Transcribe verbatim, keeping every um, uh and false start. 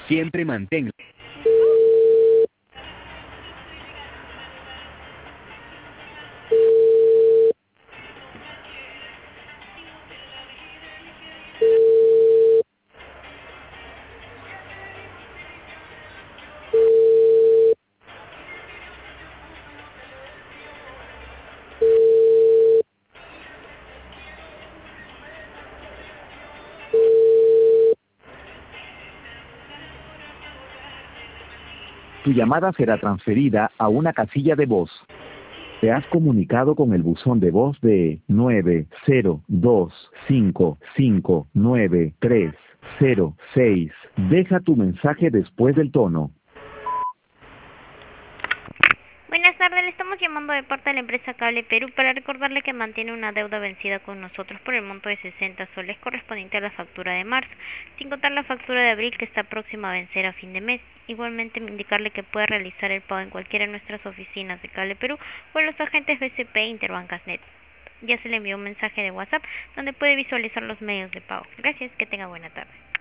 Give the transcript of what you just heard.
Siempre mantén. Tu llamada será transferida a una casilla de voz. Te has comunicado con el buzón de voz de nueve cero dos cinco cinco nueve tres cero seis. Deja tu mensaje después del tono. Buenas tardes, le estamos llamando de parte de la empresa Cable Perú para recordarle que mantiene una deuda vencida con nosotros por el monto de sesenta soles correspondiente a la factura de marzo, sin contar la factura de abril que está próxima a vencer a fin de mes. Igualmente indicarle que puede realizar el pago en cualquiera de nuestras oficinas de Cable Perú o en los agentes B C P e Interbancasnet. Ya se le envió un mensaje de WhatsApp donde puede visualizar los medios de pago. Gracias, que tenga buena tarde.